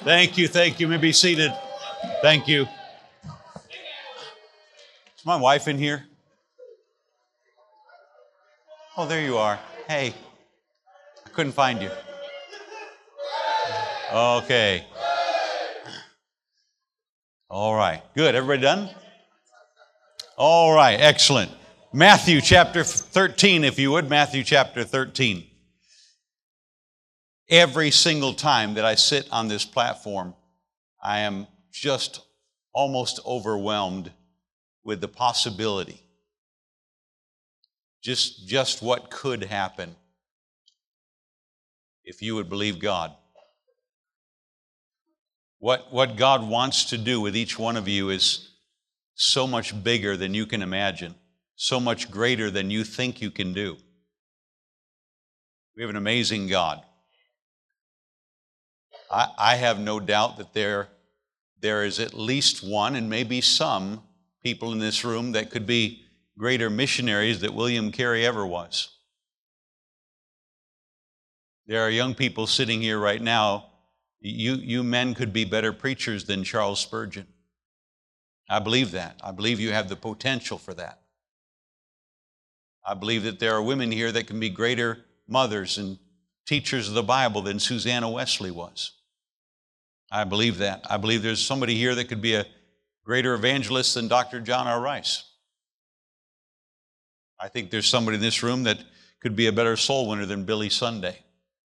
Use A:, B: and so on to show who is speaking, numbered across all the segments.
A: Thank you, thank you. You may be seated. Thank you. Is my wife in here? Oh, there you are. Hey, I couldn't find you. Okay. All right, good. Everybody done? All right, excellent. Matthew chapter 13, if you would. Matthew chapter 13. Every single time that I sit on this platform, I am just almost overwhelmed with the possibility. Just what could happen if you would believe God. What God wants to do with each one of you is so much bigger than you can imagine, so much greater than you think you can do. We have an amazing God. I have no doubt that there is at least one, and maybe some people in this room that could be greater missionaries than William Carey ever was. There are young people sitting here right now. You men could be better preachers than Charles Spurgeon. I believe that. I believe you have the potential for that. I believe that there are women here that can be greater mothers and teachers of the Bible than Susanna Wesley was. I believe that. I believe there's somebody here that could be a greater evangelist than Dr. John R. Rice. I think there's somebody in this room that could be a better soul winner than Billy Sunday.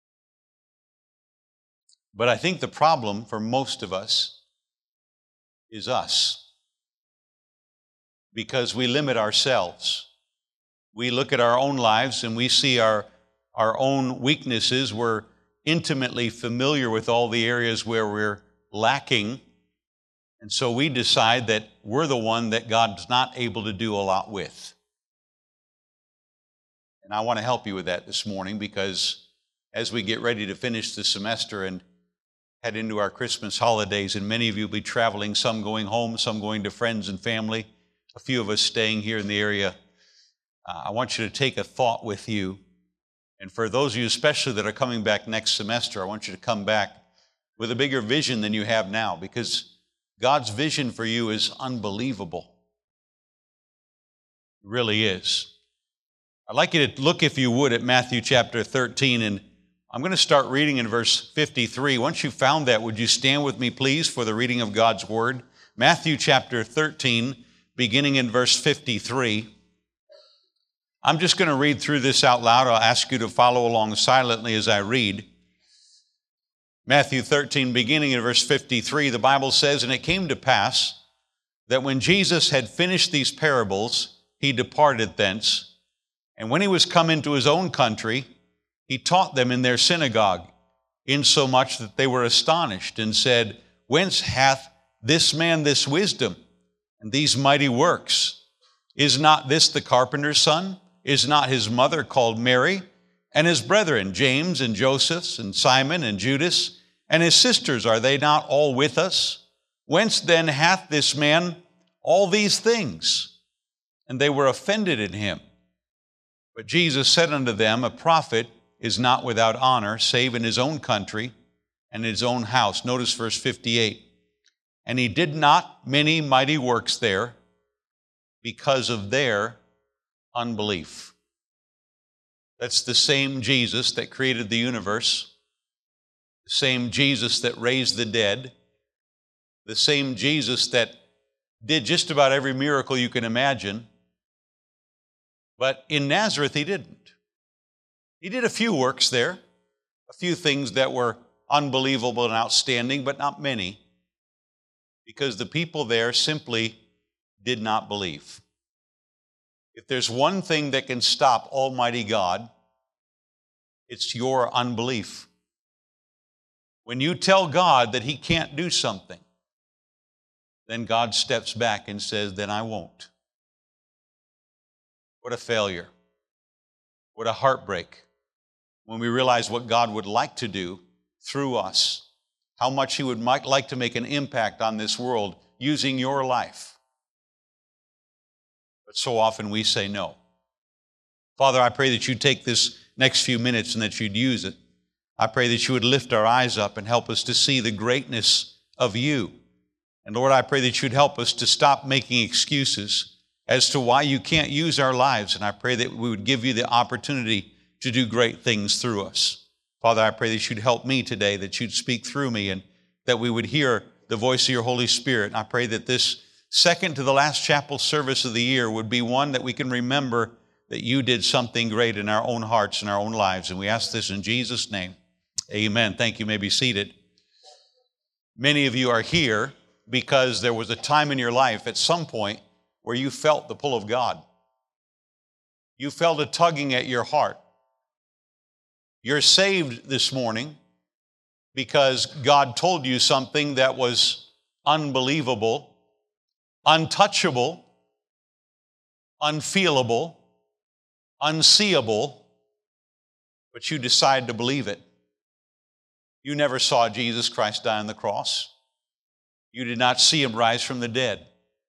A: But I think the problem for most of us is us, because we limit ourselves. We look at our own lives and we see our own weaknesses. We're intimately familiar with all the areas where we're lacking, and so we decide that we're the one that God's not able to do a lot with. And I want to help you with that this morning, because as we get ready to finish the semester and head into our Christmas holidays, and many of you will be traveling, some going home, some going to friends and family, a few of us staying here in the area, I want you to take a thought with you. And for those of you especially that are coming back next semester, I want you to come back with a bigger vision than you have now, because God's vision for you is unbelievable. It really is. I'd like you to look, if you would, at Matthew chapter 13, and I'm going to start reading in verse 53. Once you've found that, would you stand with me, please, for the reading of God's Word? Matthew chapter 13, beginning in verse 53. I'm just going to read through this out loud. I'll ask you to follow along silently as I read. Matthew 13, beginning in verse 53, the Bible says, "And it came to pass that when Jesus had finished these parables, he departed thence. And when he was come into his own country, he taught them in their synagogue, insomuch that they were astonished, and said, Whence hath this man this wisdom and these mighty works? Is not this the carpenter's son? Is not his mother called Mary? And his brethren, James and Joseph and Simon and Judas, and his sisters, are they not all with us? Whence then hath this man all these things? And they were offended in him. But Jesus said unto them, A prophet is not without honor, save in his own country and his own house." Notice verse 58. "And he did not many mighty works there because of their unbelief." That's the same Jesus that created the universe, the same Jesus that raised the dead, the same Jesus that did just about every miracle you can imagine. But in Nazareth, he didn't. He did a few works there, a few things that were unbelievable and outstanding, but not many, because the people there simply did not believe. If there's one thing that can stop Almighty God, it's your unbelief. When you tell God that he can't do something, then God steps back and says, then I won't. What a failure. What a heartbreak when we realize what God would like to do through us, how much he would like to make an impact on this world using your life. But so often we say no. Father, I pray that you take this next few minutes and that you'd use it. I pray that you would lift our eyes up and help us to see the greatness of you. And Lord, I pray that you'd help us to stop making excuses as to why you can't use our lives. And I pray that we would give you the opportunity to do great things through us. Father, I pray that you'd help me today, that you'd speak through me, and that we would hear the voice of your Holy Spirit. And I pray that this second to the last chapel service of the year would be one that we can remember that you did something great in our own hearts and our own lives. And we ask this in Jesus' name. Amen. Thank you. You may be seated. Many of you are here because there was a time in your life at some point where you felt the pull of God. You felt a tugging at your heart. You're saved this morning because God told you something that was unbelievable, untouchable, unfeelable, unseeable, but you decided to believe it. You never saw Jesus Christ die on the cross. You did not see him rise from the dead.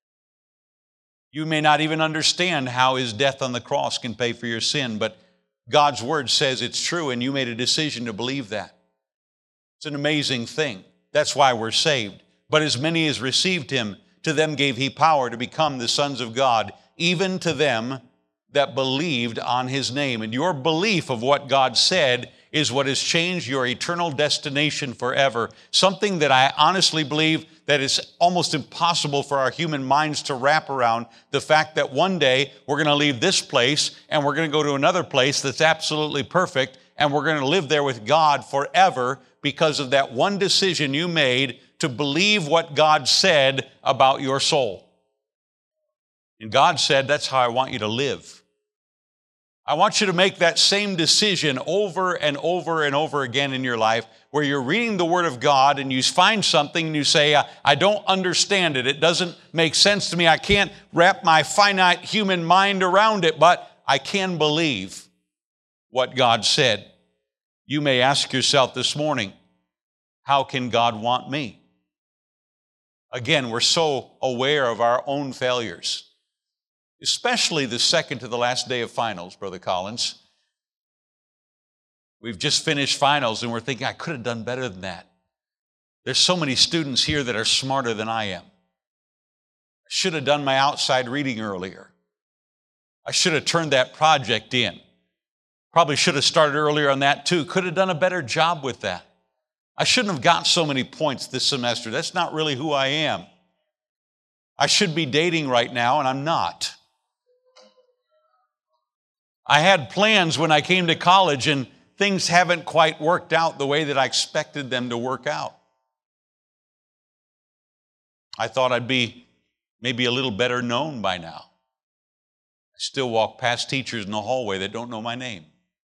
A: You may not even understand how his death on the cross can pay for your sin, but God's word says it's true, and you made a decision to believe that. It's an amazing thing. That's why we're saved. But as many as received him, to them gave he power to become the sons of God, even to them that believed on his name. And your belief of what God said is what has changed your eternal destination forever. Something that I honestly believe that it's almost impossible for our human minds to wrap around, the fact that one day we're going to leave this place and we're going to go to another place that's absolutely perfect, and we're going to live there with God forever because of that one decision you made to believe what God said about your soul. And God said, that's how I want you to live. I want you to make that same decision over and over and over again in your life, where you're reading the Word of God and you find something and you say, I don't understand it. It doesn't make sense to me. I can't wrap my finite human mind around it, but I can believe what God said. You may ask yourself this morning, how can God want me? Again, we're so aware of our own failures. Especially the second to the last day of finals, Brother Collins. We've just finished finals and we're thinking, I could have done better than that. There's so many students here that are smarter than I am. I should have done my outside reading earlier. I should have turned that project in. Probably should have started earlier on that too. Could have done a better job with that. I shouldn't have gotten so many points this semester. That's not really who I am. I should be dating right now and I'm not. I had plans when I came to college and things haven't quite worked out the way that I expected them to work out. I thought I'd be maybe a little better known by now. I still walk past teachers in the hallway that don't know my name.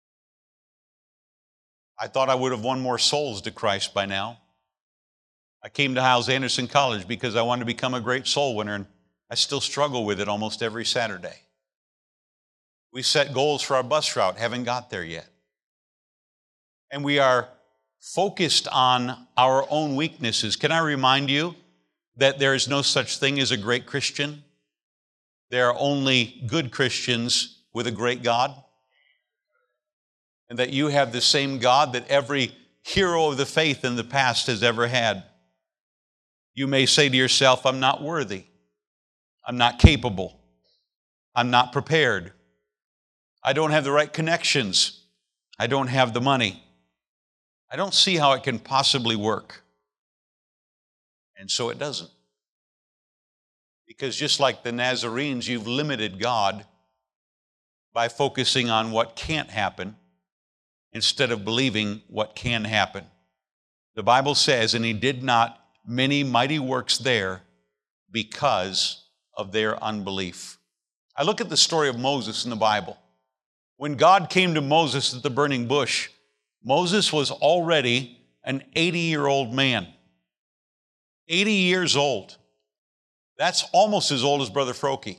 A: I thought I would have won more souls to Christ by now. I came to Hyles-Anderson College because I wanted to become a great soul winner, and I still struggle with it almost every Saturday. We set goals for our bus route, haven't got there yet. And we are focused on our own weaknesses. Can I remind you that there is no such thing as a great Christian? There are only good Christians with a great God. And that you have the same God that every hero of the faith in the past has ever had. You may say to yourself, I'm not worthy. I'm not capable. I'm not prepared. I don't have the right connections. I don't have the money. I don't see how it can possibly work. And so it doesn't. Because just like the Nazarenes, you've limited God by focusing on what can't happen instead of believing what can happen. The Bible says, and he did not many mighty works there because of their unbelief. I look at the story of Moses in the Bible. When God came to Moses at the burning bush, Moses was already an 80-year-old man. 80 years old. That's almost as old as Brother Frokie.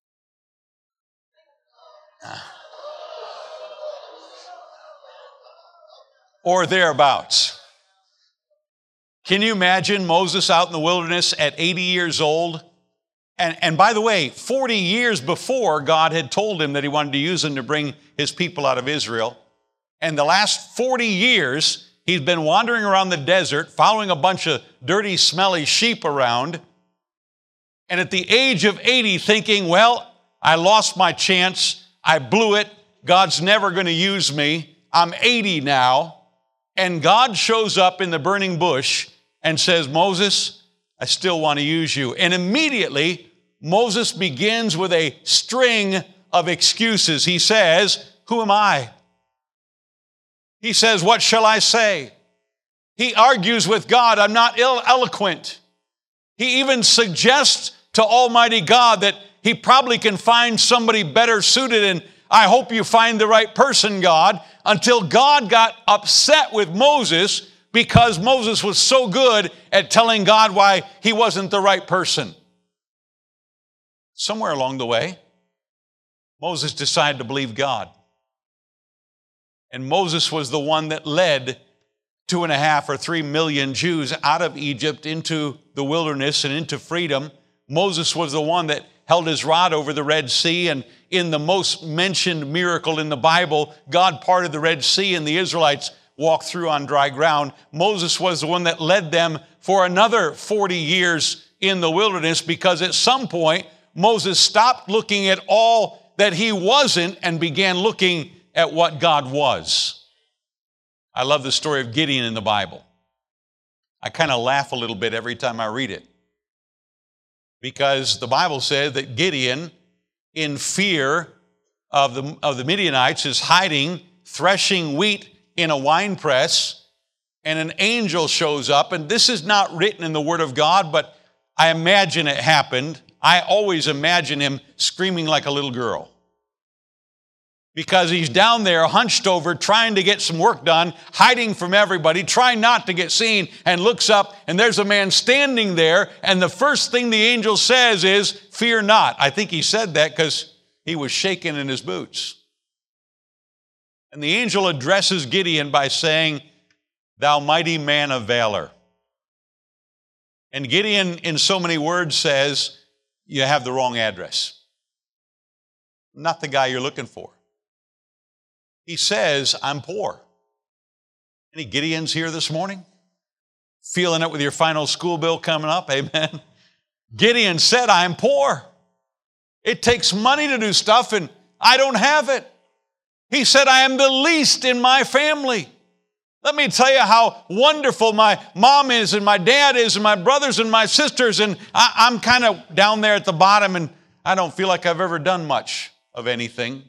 A: Or thereabouts. Can you imagine Moses out in the wilderness at 80 years old? And by the way, 40 years before, God had told him that he wanted to use him to bring his people out of Israel. And the last 40 years, He's been wandering around the desert, following a bunch of dirty, smelly sheep around. And at the age of 80, thinking, well, I lost my chance. I blew it. God's never going to use me. I'm 80 now. And God shows up in the burning bush and says, Moses, I still want to use you. And immediately, Moses begins with a string of excuses. He says, who am I? He says, what shall I say? He argues with God, I'm not eloquent. He even suggests to Almighty God that he probably can find somebody better suited, and I hope you find the right person, God, until God got upset with Moses because Moses was so good at telling God why he wasn't the right person. Somewhere along the way, Moses decided to believe God. And Moses was the one that led 2.5 or 3 million Jews out of Egypt into the wilderness and into freedom. Moses was the one that held his rod over the Red Sea, and in the most mentioned miracle in the Bible, God parted the Red Sea and the Israelites walked through on dry ground. Moses was the one that led them for another 40 years in the wilderness, because at some point, Moses stopped looking at all that he wasn't and began looking at what God was. I love the story of Gideon in the Bible. I kind of laugh a little bit every time I read it, because the Bible says that Gideon, in fear of the Midianites, is hiding, threshing wheat in a winepress, and an angel shows up. And this is not written in the Word of God, but I imagine it happened. I always imagine him screaming like a little girl, because he's down there hunched over trying to get some work done, hiding from everybody, trying not to get seen, and looks up and there's a man standing there, and the first thing the angel says is, fear not. I think he said that because he was shaking in his boots. And the angel addresses Gideon by saying, thou mighty man of valor. And Gideon, in so many words, says, you have the wrong address. I'm not the guy you're looking for. He says, I'm poor. Any Gideons here this morning? Feeling it with your final school bill coming up? Amen. Gideon said, I'm poor. It takes money to do stuff, and I don't have it. He said, I am the least in my family. Let me tell you how wonderful my mom is, and my dad is, and my brothers and my sisters, and I'm kind of down there at the bottom, and I don't feel like I've ever done much of anything.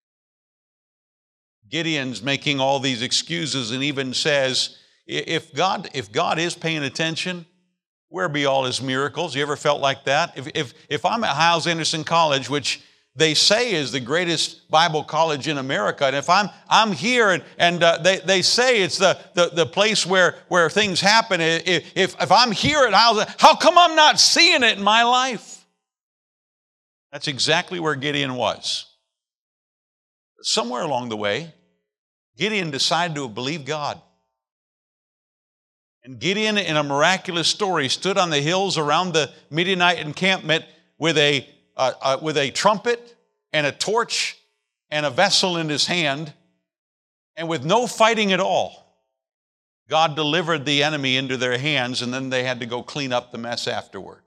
A: Gideon's making all these excuses and even says, if God is paying attention, where be all his miracles? You ever felt like that? If I'm at Hyles-Anderson College, which they say is the greatest Bible college in America, and if I'm here and they say it's the place where things happen, if I'm here at Hyles, how come I'm not seeing it in my life? That's exactly where Gideon was. Somewhere along the way, Gideon decided to believe God. And Gideon, in a miraculous story, stood on the hills around the Midianite encampment with a trumpet and a torch and a vessel in his hand, and with no fighting at all, God delivered the enemy into their hands, and then they had to go clean up the mess afterward.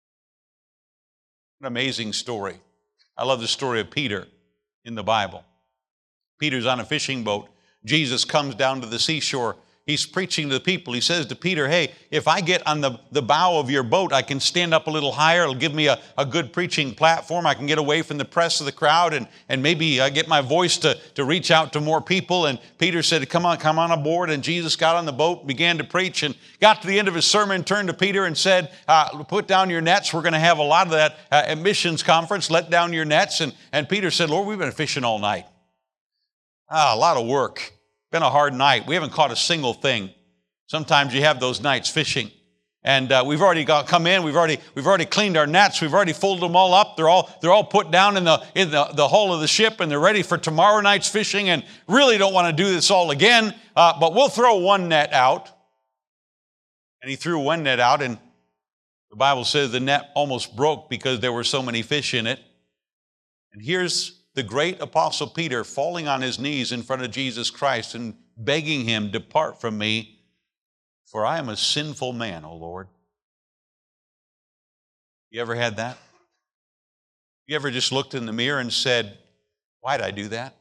A: An amazing story. I love the story of Peter in the Bible. Peter's on a fishing boat. Jesus comes down to the seashore. He's preaching to the people. He says to Peter, hey, if I get on the bow of your boat, I can stand up a little higher. It'll give me a good preaching platform. I can get away from the press of the crowd and maybe get my voice to reach out to more people. And Peter said, come on aboard. And Jesus got on the boat, began to preach, and got to the end of his sermon, turned to Peter and said, put down your nets. We're going to have a lot of that at missions conference. Let down your nets. And Peter said, Lord, we've been fishing all night. A lot of work. Been a hard night. We haven't caught a single thing. Sometimes you have those nights fishing, and we've already come in. We've already cleaned our nets. We've already folded them all up. They're all put down in the hull of the ship, and they're ready for tomorrow night's fishing. And really don't want to do this all again. But we'll throw one net out. And he threw one net out, and the Bible says the net almost broke because there were so many fish in it. And here's the great Apostle Peter falling on his knees in front of Jesus Christ and begging him, "Depart from me, for I am a sinful man, O Lord." You ever had that? You ever just looked in the mirror and said, "Why'd I do that?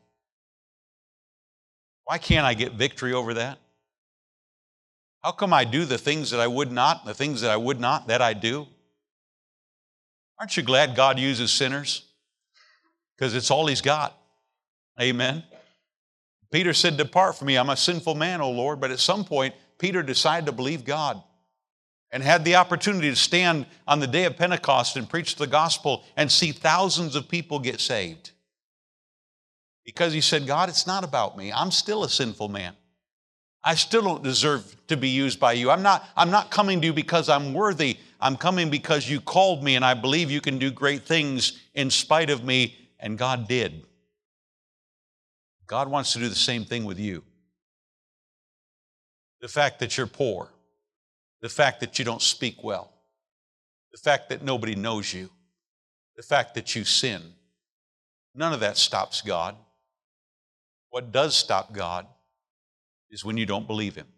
A: Why can't I get victory over that? How come I do the things that I would not, the things that I would not, that I do?" Aren't you glad God uses sinners? Because it's all He's got. Amen. Peter said, "Depart from me, I'm a sinful man, O Lord." But at some point, Peter decided to believe God and had the opportunity to stand on the day of Pentecost and preach the gospel and see thousands of people get saved. Because he said, "God, it's not about me. I'm still a sinful man. I still don't deserve to be used by you. I'm not coming to you because I'm worthy. I'm coming because you called me, and I believe you can do great things in spite of me." And God did. God wants to do the same thing with you. The fact that you're poor, the fact that you don't speak well, the fact that nobody knows you, the fact that you sin, none of that stops God. What does stop God is when you don't believe Him.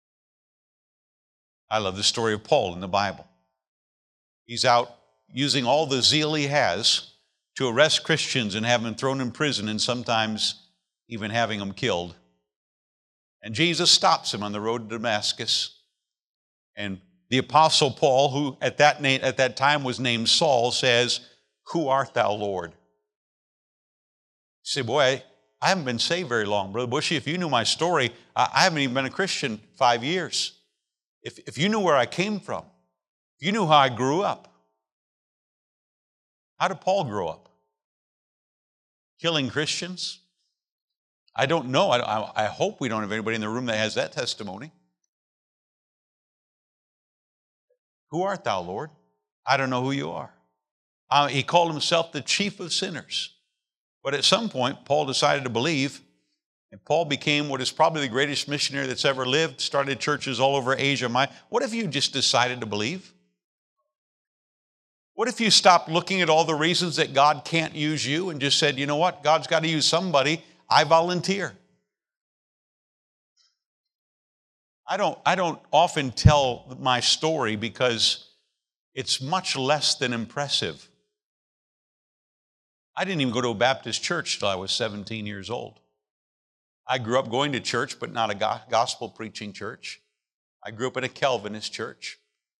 A: I love the story of Paul in the Bible. He's out using all the zeal he has to arrest Christians and have them thrown in prison, and sometimes even having them killed. And Jesus stops him on the road to Damascus. And the Apostle Paul, who at that time was named Saul, says, "Who art thou, Lord?" You say, "Boy, I haven't been saved very long, Brother Bushy. If you knew my story, I haven't even been a Christian 5 years. If you knew where I came from, if you knew how I grew up." How did Paul grow up? Killing Christians? I don't know. I hope we don't have anybody in the room that has that testimony. "Who art thou, Lord?" I don't know who you are. He called himself the chief of sinners. But at some point, Paul decided to believe, and Paul became what is probably the greatest missionary that's ever lived, started churches all over Asia. What if you just decided to believe? What if you stopped looking at all the reasons that God can't use you and just said, "You know what? God's got to use somebody. I volunteer." I don't often tell my story because it's much less than impressive. I didn't even go to a Baptist church till I was 17 years old. I grew up going to church, but not a gospel preaching church. I grew up in a Calvinist church.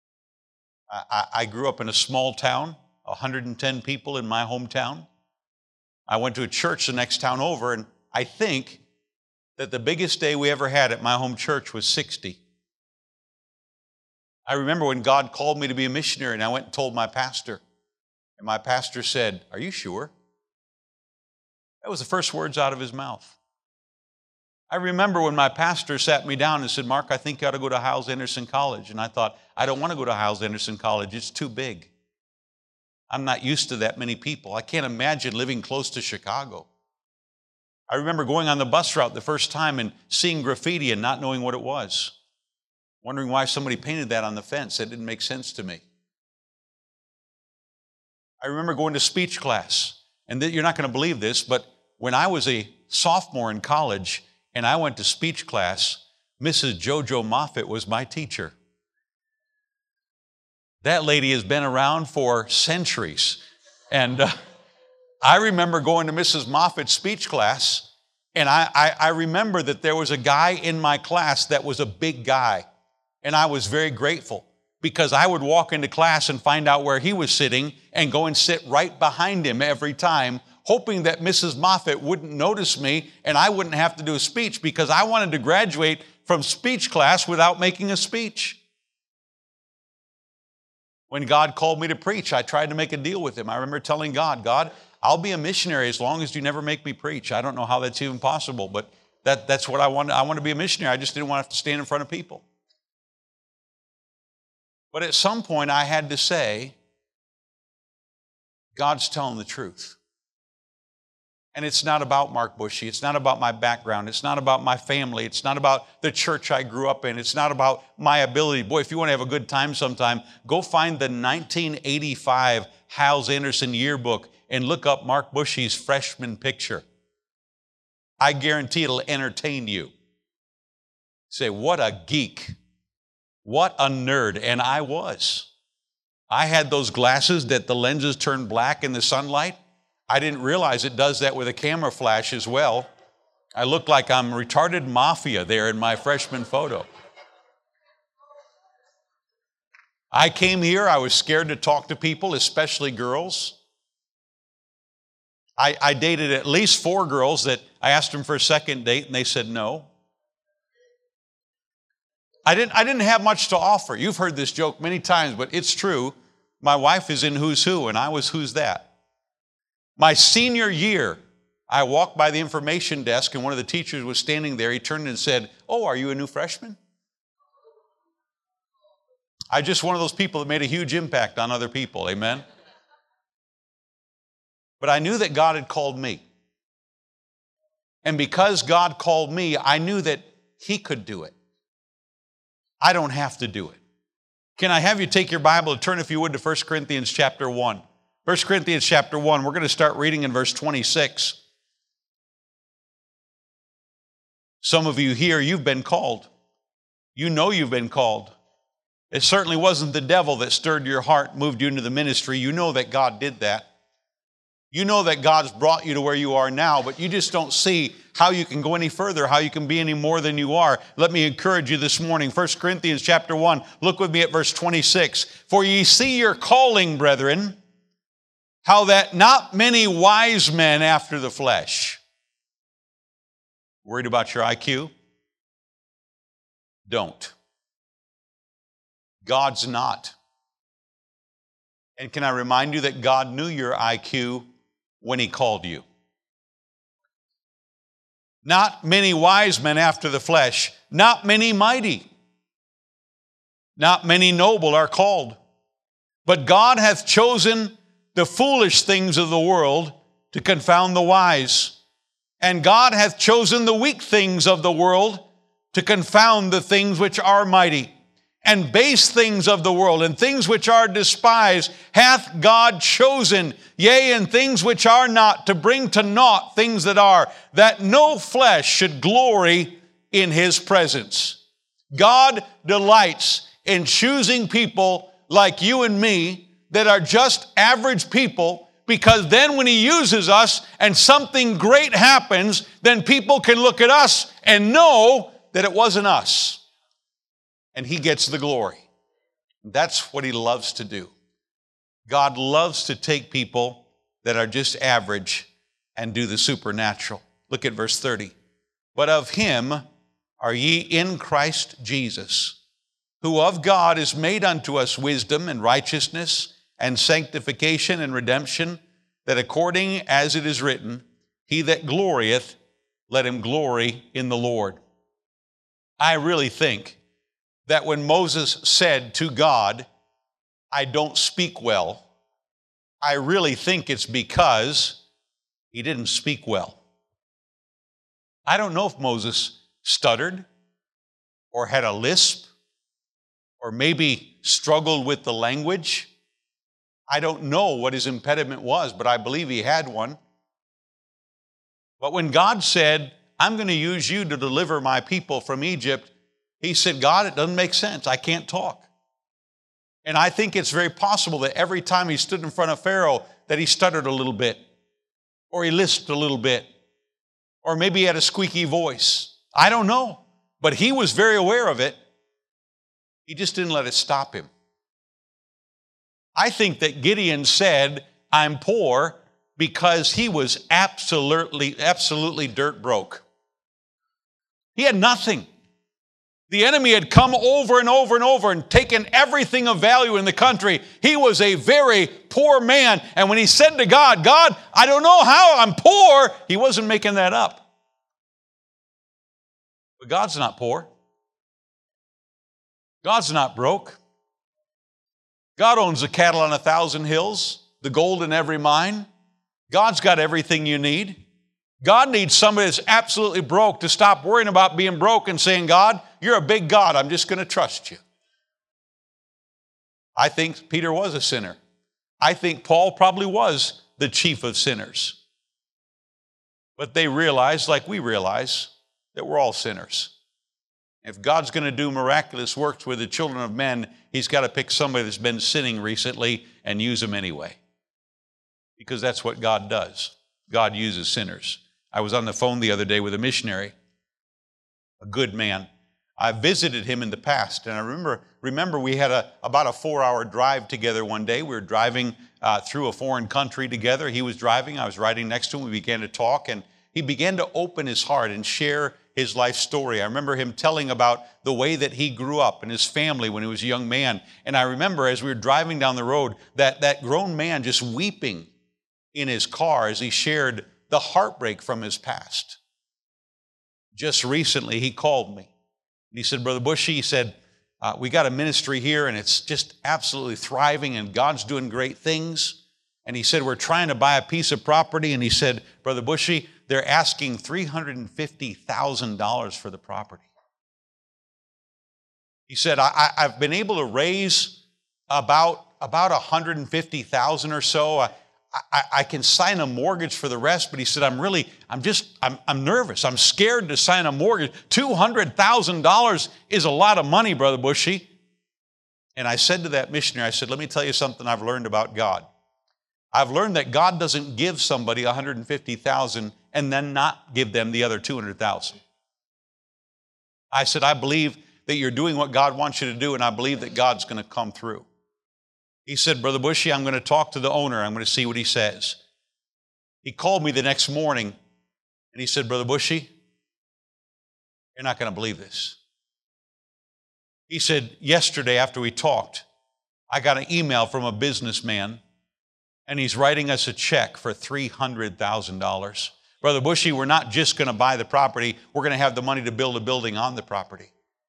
A: I grew up in a small town, 110 people in my hometown. I went to a church the next town over, and I think that the biggest day we ever had at my home church was 60. I remember when God called me to be a missionary, and I went and told my pastor. And my pastor said, "Are you sure?" That was the first words out of his mouth. I remember when my pastor sat me down and said, "Mark, I think you ought to go to Hyles-Anderson College." And I thought, I don't want to go to Hyles-Anderson College. It's too big. I'm not used to that many people. I can't imagine living close to Chicago. I remember going on the bus route the first time and seeing graffiti and not knowing what it was, wondering why somebody painted that on the fence. That didn't make sense to me. I remember going to speech class, and you're not going to believe this, but when I was a sophomore in college and I went to speech class, Mrs. JoJo Moffitt was my teacher. That lady has been around for centuries. And I remember going to Mrs. Moffitt's speech class, and I remember that there was a guy in my class that was a big guy. And I was very grateful because I would walk into class and find out where he was sitting and go and sit right behind him every time, hoping that Mrs. Moffitt wouldn't notice me and I wouldn't have to do a speech because I wanted to graduate from speech class without making a speech. When God called me to preach, I tried to make a deal with Him. I remember telling God, "God, I'll be a missionary as long as you never make me preach." I don't know how that's even possible, but that's what I want. I want to be a missionary. I just didn't want to have to stand in front of people. But at some point, I had to say, God's telling the truth. And it's not about Mark Bushy. It's not about my background. It's not about my family. It's not about the church I grew up in. It's not about my ability. Boy, if you want to have a good time sometime, go find the 1985 Hyles-Anderson yearbook and look up Mark Bushy's freshman picture. I guarantee it'll entertain you. Say, what a geek. What a nerd. And I was. I had those glasses that the lenses turn black in the sunlight. I didn't realize it does that with a camera flash as well. I looked like I'm retarded mafia there in my freshman photo. I came here, I was scared to talk to people, especially girls. I dated at least 4 girls that I asked them for a second date and they said no. I didn't have much to offer. You've heard this joke many times, but it's true. My wife is in Who's Who, and I was Who's That. My senior year, I walked by the information desk, and one of the teachers was standing there. He turned and said, "Oh, are you a new freshman?" I'm just one of those people that made a huge impact on other people, amen? But I knew that God had called me. And because God called me, I knew that He could do it. I don't have to do it. Can I have you take your Bible and turn, if you would, to 1 Corinthians chapter 1. 1 Corinthians chapter 1, we're going to start reading in verse 26. Some of you here, you've been called. You know you've been called. It certainly wasn't the devil that stirred your heart, moved you into the ministry. You know that God did that. You know that God's brought you to where you are now, but you just don't see how you can go any further, how you can be any more than you are. Let me encourage you this morning. 1 Corinthians chapter 1, look with me at verse 26. For ye see your calling, brethren, how that not many wise men after the flesh. Worried about your IQ? Don't. God's not. And can I remind you that God knew your IQ when He called you? Not many wise men after the flesh, not many mighty, not many noble are called. But God hath chosen the foolish things of the world to confound the wise. And God hath chosen the weak things of the world to confound the things which are mighty. And base things of the world, and things which are despised, hath God chosen, yea, and things which are not, to bring to naught things that are, that no flesh should glory in His presence. God delights in choosing people like you and me that are just average people, because then when He uses us and something great happens, then people can look at us and know that it wasn't us. And He gets the glory. That's what He loves to do. God loves to take people that are just average and do the supernatural. Look at verse 30. But of Him are ye in Christ Jesus, who of God is made unto us wisdom and righteousness and sanctification and redemption, that according as it is written, He that glorieth, let him glory in the Lord. I really think that when Moses said to God, I don't speak well, I really think it's because he didn't speak well. I don't know if Moses stuttered or had a lisp or maybe struggled with the language. I don't know what his impediment was, but I believe he had one. But when God said, I'm going to use you to deliver my people from Egypt, He said, God, it doesn't make sense. I can't talk. And I think it's very possible that every time he stood in front of Pharaoh that he stuttered a little bit, or he lisped a little bit, or maybe he had a squeaky voice. I don't know. But he was very aware of it. He just didn't let it stop him. I think that Gideon said, I'm poor, because he was absolutely dirt broke. He had nothing. The enemy had come over and over and over and taken everything of value in the country. He was a very poor man. And when he said to God, God, I don't know how I'm poor, he wasn't making that up. But God's not poor. God's not broke. God owns the cattle on 1,000 hills, the gold in every mine. God's got everything you need. God needs somebody that's absolutely broke to stop worrying about being broke and saying, God, you're a big God. I'm just going to trust you. I think Peter was a sinner. I think Paul probably was the chief of sinners. But they realized, like we realize, that we're all sinners. If God's going to do miraculous works with the children of men, He's got to pick somebody that's been sinning recently and use them anyway. Because that's what God does. God uses sinners. I was on the phone the other day with a missionary, a good man. I visited him in the past, and I remember we had about a 4-hour drive together one day. We were driving through a foreign country together. He was driving. I was riding next to him. We began to talk, and he began to open his heart and share his life story. I remember him telling about the way that he grew up and his family when he was a young man. And I remember as we were driving down the road, that grown man just weeping in his car as he shared the heartbreak from his past. Just recently, he called me. And he said, Brother Bushy, he said, we got a ministry here and it's just absolutely thriving and God's doing great things. And he said, we're trying to buy a piece of property. And he said, Brother Bushy, they're asking $350,000 for the property. He said, I've been able to raise about $150,000 or so. I can sign a mortgage for the rest, but he said, I'm nervous. I'm scared to sign a mortgage. $200,000 is a lot of money, Brother Bushy. And I said to that missionary, I said, let me tell you something I've learned about God. I've learned that God doesn't give somebody $150,000 and then not give them the other $200,000. I said, I believe that you're doing what God wants you to do, and I believe that God's going to come through. He said, Brother Bushy, I'm going to talk to the owner. I'm going to see what he says. He called me the next morning, and he said, Brother Bushy, you're not going to believe this. He said, yesterday after we talked, I got an email from a businessman, and he's writing us a check for $300,000. Brother Bushy, we're not just going to buy the property. We're going to have the money to build a building on the property.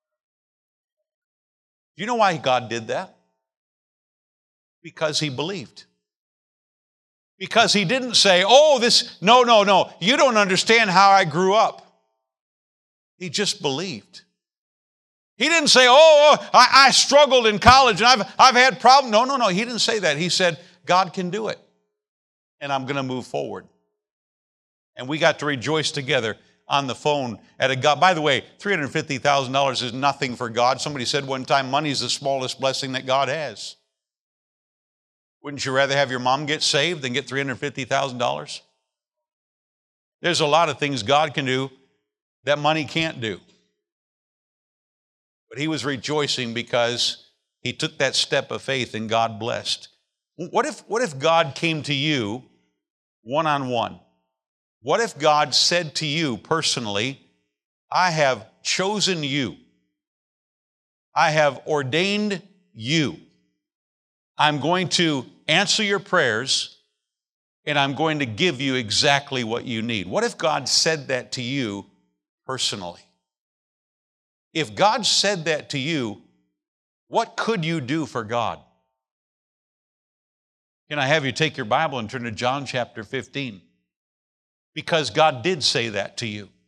A: Do you know why God did that? Because He believed. Because He didn't say, no, you don't understand how I grew up. He just believed. He didn't say, I struggled in college and I've had problems. No, He didn't say that. He said, God can do it, and I'm going to move forward. And we got to rejoice together on the phone at a God. By the way, $350,000 is nothing for God. Somebody said one time, money is the smallest blessing that God has. Wouldn't you rather have your mom get saved than get $350,000? There's a lot of things God can do that money can't do. But he was rejoicing because he took that step of faith and God blessed. What if God came to you one-on-one? What if God said to you personally, I have chosen you. I have ordained you. I'm going to answer your prayers, and I'm going to give you exactly what you need. What if God said that to you personally? If God said that to you, what could you do for God? Can I have you take your Bible and turn to John chapter 15? Because God did say that to you.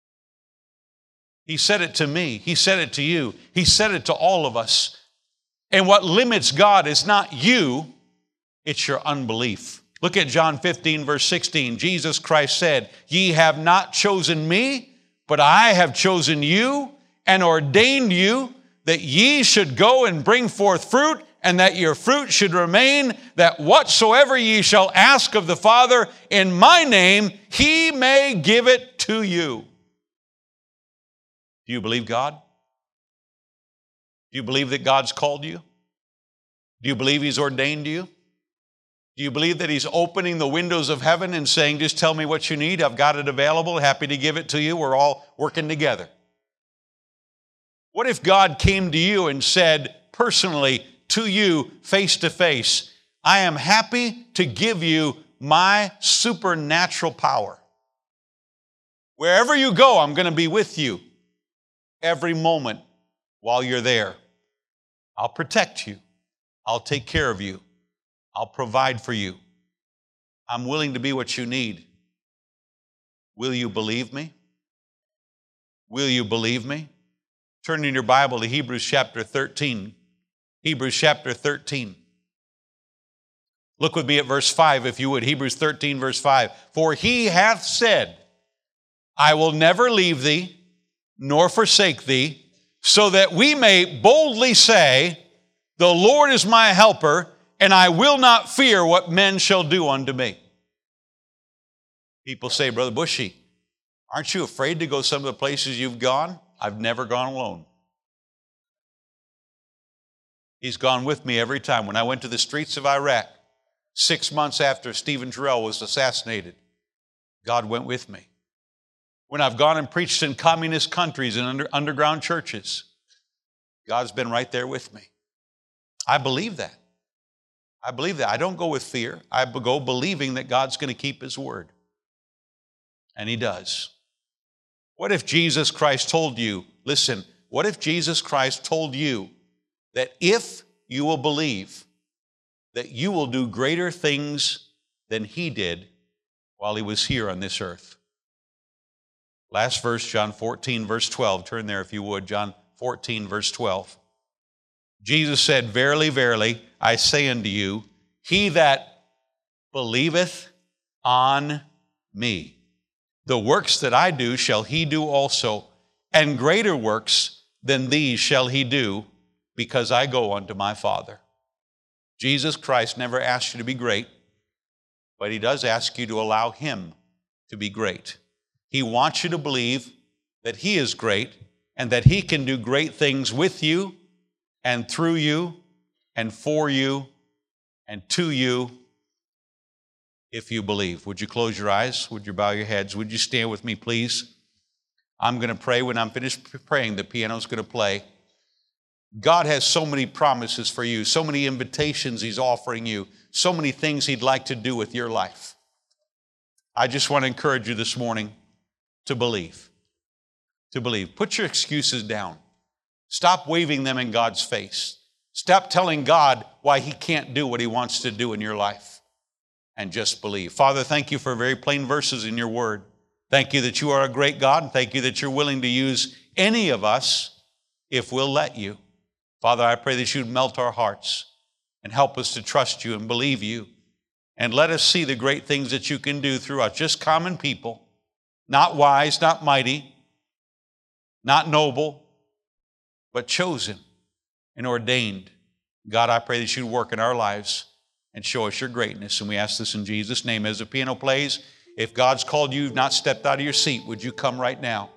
A: He said it to me. He said it to you. He said it to all of us. And what limits God is not you, it's your unbelief. Look at John 15, verse 16. Jesus Christ said, ye have not chosen me, but I have chosen you and ordained you that ye should go and bring forth fruit, and that your fruit should remain, that whatsoever ye shall ask of the Father in my name, He may give it to you. Do you believe God? Do you believe that God's called you? Do you believe He's ordained you? Do you believe that He's opening the windows of heaven and saying, just tell me what you need, I've got it available, happy to give it to you, we're all working together? What if God came to you and said personally to you face to face, I am happy to give you my supernatural power. Wherever you go, I'm going to be with you every moment while you're there. I'll protect you. I'll take care of you. I'll provide for you. I'm willing to be what you need. Will you believe me? Will you believe me? Turn in your Bible to Hebrews chapter 13. Hebrews chapter 13. Look with me at verse 5, if you would. Hebrews 13, verse 5. For He hath said, I will never leave thee, nor forsake thee. so that we may boldly say, the Lord is my helper, and I will not fear what men shall do unto me. People say, Brother Bushy, aren't you afraid to go some of the places you've gone? I've never gone alone. He's gone with me every time. When I went to the streets of Iraq, 6 months after Stephen Terrell was assassinated, God went with me. When I've gone and preached in communist countries and underground churches, God's been right there with me. I believe that. I believe that. I don't go with fear. I go believing that God's going to keep His word. And He does. What if Jesus Christ told you, listen, what if Jesus Christ told you that if you will believe that you will do greater things than He did while He was here on this earth? Last verse, John 14, verse 12. Turn there if you would. John 14, verse 12. Jesus said, verily, verily, I say unto you, he that believeth on me, the works that I do shall he do also, and greater works than these shall he do, because I go unto my Father. Jesus Christ never asked you to be great, but He does ask you to allow Him to be great. He wants you to believe that He is great and that He can do great things with you and through you and for you and to you if you believe. Would you close your eyes? Would you bow your heads? Would you stand with me, please? I'm going to pray. When I'm finished praying, the piano's going to play. God has so many promises for you, so many invitations He's offering you, so many things He'd like to do with your life. I just want to encourage you this morning to believe. To believe. Put your excuses down. Stop waving them in God's face. Stop telling God why He can't do what He wants to do in your life. And just believe. Father, thank You for very plain verses in Your word. Thank You that You are a great God, and thank You that You're willing to use any of us if we'll let You. Father, I pray that You'd melt our hearts and help us to trust You and believe You. And let us see the great things that You can do through us. Just common people, not wise, not mighty, not noble, but chosen and ordained. God, I pray that You'd work in our lives and show us Your greatness. And we ask this in Jesus' name. As the piano plays, if God's called you, you've not stepped out of your seat, would you come right now?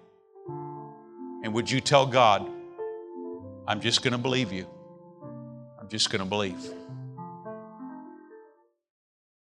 A: And would you tell God, I'm just going to believe You. I'm just going to believe.